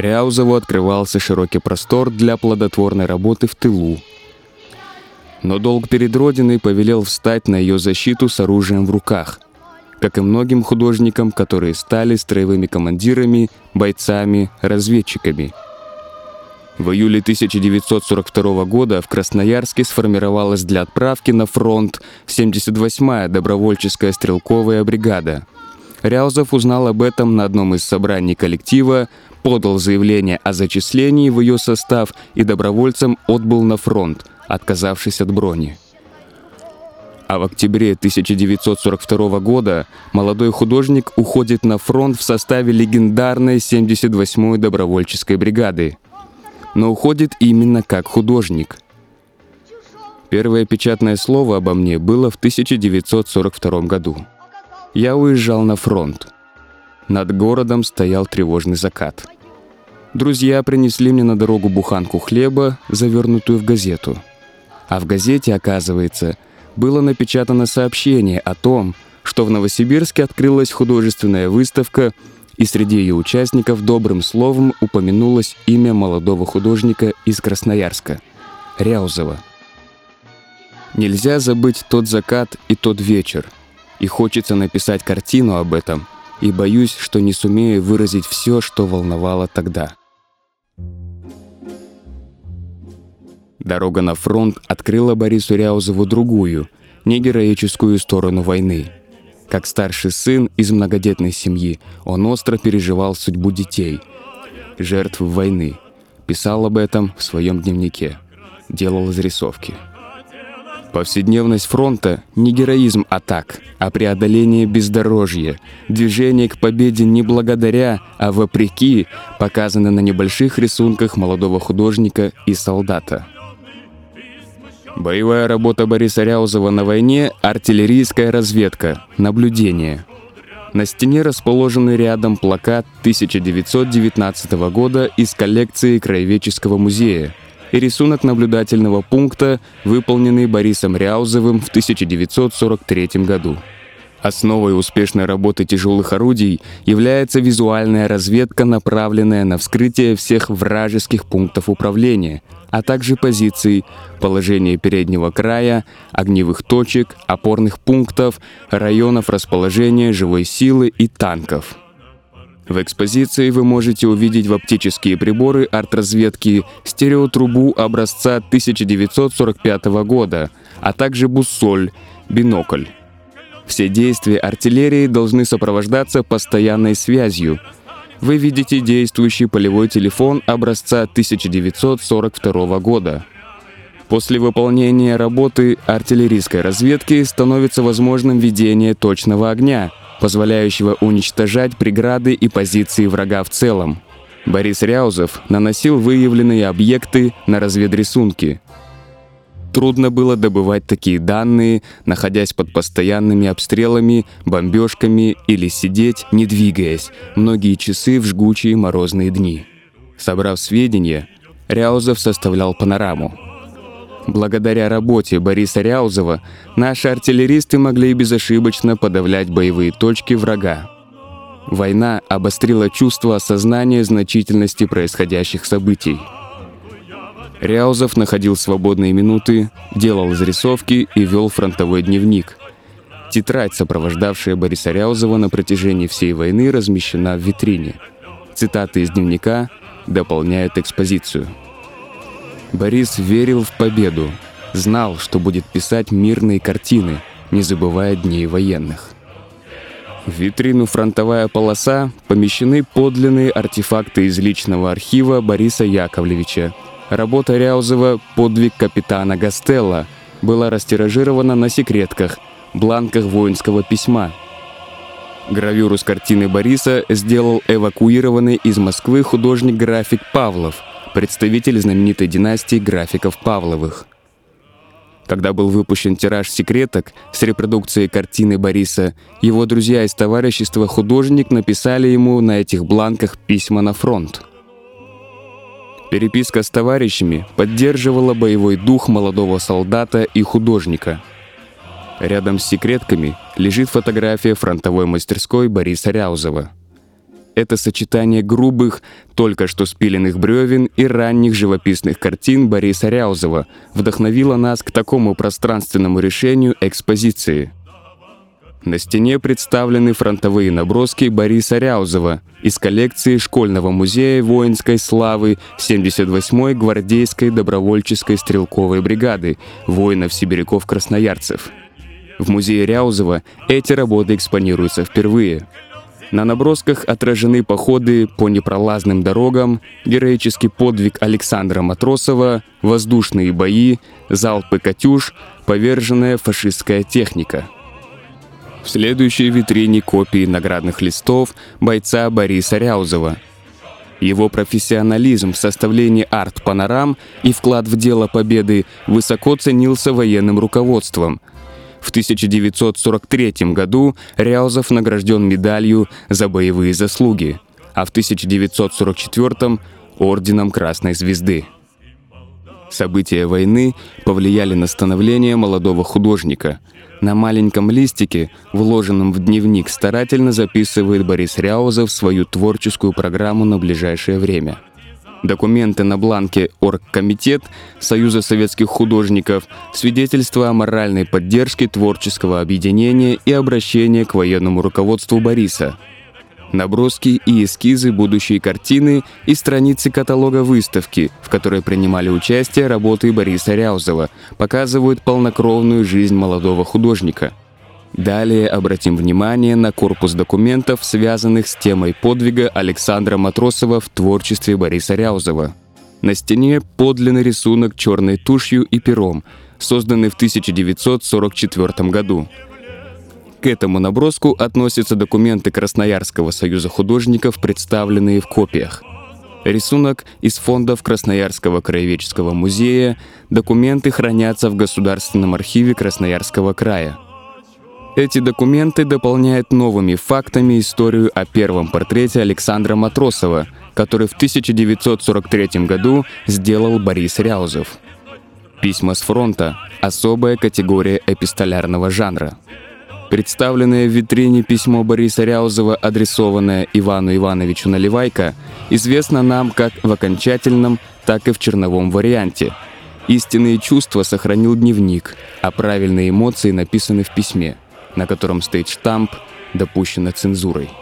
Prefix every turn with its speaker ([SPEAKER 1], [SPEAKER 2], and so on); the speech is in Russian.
[SPEAKER 1] Ряузову открывался широкий простор для плодотворной работы в тылу. Но долг перед Родиной повелел встать на ее защиту с оружием в руках, как и многим художникам, которые стали строевыми командирами, бойцами, разведчиками. В июле 1942 года в Красноярске сформировалась для отправки на фронт 78-я добровольческая стрелковая бригада. Ряузов узнал об этом на одном из собраний коллектива, подал заявление о зачислении в ее состав и добровольцем отбыл на фронт, отказавшись от брони. А в октябре 1942 года молодой художник уходит на фронт в составе легендарной 78-й добровольческой бригады. Но уходит именно как художник. Первое печатное слово обо мне было в 1942 году. Я уезжал на фронт. Над городом стоял тревожный закат. Друзья принесли мне на дорогу буханку хлеба, завернутую в газету. А в газете, оказывается, было напечатано сообщение о том, что в Новосибирске открылась художественная выставка, и среди ее участников добрым словом упомянулось имя молодого художника из Красноярска — Ряузова. Нельзя забыть тот закат и тот вечер, и хочется написать картину об этом, и боюсь, что не сумею выразить все, что волновало тогда. Дорога на фронт открыла Борису Ряузову другую, негероическую сторону войны. Как старший сын из многодетной семьи, он остро переживал судьбу детей, жертв войны, писал об этом в своем дневнике, делал зарисовки. Повседневность фронта — не героизм атак, а преодоление бездорожья, движение к победе не благодаря, а вопреки, показано на небольших рисунках молодого художника и солдата. Боевая работа Бориса Ряузова на войне — артиллерийская разведка, наблюдение. На стене расположен рядом плакат 1919 года из коллекции Краеведческого музея и рисунок наблюдательного пункта, выполненный Борисом Ряузовым в 1943 году. Основой успешной работы тяжелых орудий является визуальная разведка, направленная на вскрытие всех вражеских пунктов управления, а также позиций, положения переднего края, огневых точек, опорных пунктов, районов расположения живой силы и танков. В экспозиции вы можете увидеть в оптические приборы артразведки стереотрубу образца 1945 года, а также буссоль, бинокль. Все действия артиллерии должны сопровождаться постоянной связью. Вы видите действующий полевой телефон образца 1942 года. После выполнения работы артиллерийской разведки становится возможным ведение точного огня, позволяющего уничтожать преграды и позиции врага в целом. Борис Ряузов наносил выявленные объекты на разведрисунки. Трудно было добывать такие данные, находясь под постоянными обстрелами, бомбежками или сидеть, не двигаясь, многие часы в жгучие морозные дни. Собрав сведения, Ряузов составлял панораму. Благодаря работе Бориса Ряузова наши артиллеристы могли безошибочно подавлять боевые точки врага. Война обострила чувство осознания значительности происходящих событий. Ряузов находил свободные минуты, делал зарисовки и вел фронтовой дневник. Тетрадь, сопровождавшая Бориса Ряузова на протяжении всей войны, размещена в витрине. Цитаты из дневника дополняют экспозицию. Борис верил в победу, знал, что будет писать мирные картины, не забывая дней военных. В витрину «Фронтовая полоса» помещены подлинные артефакты из личного архива Бориса Яковлевича. Работа Ряузова «Подвиг капитана Гастелло» была растиражирована на секретках, бланках воинского письма. Гравюру с картины Бориса сделал эвакуированный из Москвы художник-график Павлов, представитель знаменитой династии графиков Павловых. Когда был выпущен тираж секреток с репродукцией картины Бориса, его друзья из товарищества «Художник» написали ему на этих бланках письма на фронт. Переписка с товарищами поддерживала боевой дух молодого солдата и художника. Рядом с секретками лежит фотография фронтовой мастерской Бориса Ряузова. Это сочетание грубых, только что спиленных бревен и ранних живописных картин Бориса Ряузова вдохновило нас к такому пространственному решению экспозиции. На стене представлены фронтовые наброски Бориса Ряузова из коллекции Школьного музея воинской славы 78-й гвардейской добровольческой стрелковой бригады воинов-сибиряков-красноярцев. В музее Ряузова эти работы экспонируются впервые. На набросках отражены походы по непролазным дорогам, героический подвиг Александра Матросова, воздушные бои, залпы «Катюш», поверженная фашистская техника. В следующей витрине копии наградных листов бойца Бориса Ряузова. Его профессионализм в составлении арт-панорам и вклад в дело победы высоко ценился военным руководством. В 1943 году Ряузов награжден медалью за боевые заслуги, а в 1944 – орденом Красной Звезды. События войны повлияли на становление молодого художника. На маленьком листике, вложенном в дневник, старательно записывает Борис Ряузов свою творческую программу на ближайшее время. Документы на бланке «Оргкомитет» Союза советских художников, свидетельство о моральной поддержке творческого объединения и обращение к военному руководству Бориса. Наброски и эскизы будущей картины и страницы каталога выставки, в которой принимали участие работы Бориса Ряузова, показывают полнокровную жизнь молодого художника. Далее обратим внимание на корпус документов, связанных с темой подвига Александра Матросова в творчестве Бориса Ряузова. На стене подлинный рисунок черной тушью и пером, созданный в 1944 году. К этому наброску относятся документы Красноярского союза художников, представленные в копиях. Рисунок из фондов Красноярского краеведческого музея, документы хранятся в Государственном архиве Красноярского края. Эти документы дополняют новыми фактами историю о первом портрете Александра Матросова, который в 1943 году сделал Борис Ряузов. Письма с фронта – особая категория эпистолярного жанра. Представленное в витрине письмо Бориса Ряузова, адресованное Ивану Ивановичу Наливайко, известно нам как в окончательном, так и в черновом варианте. Истинные чувства сохранил дневник, а правильные эмоции написаны в письме, на котором стоит штамп «Допущено цензурой».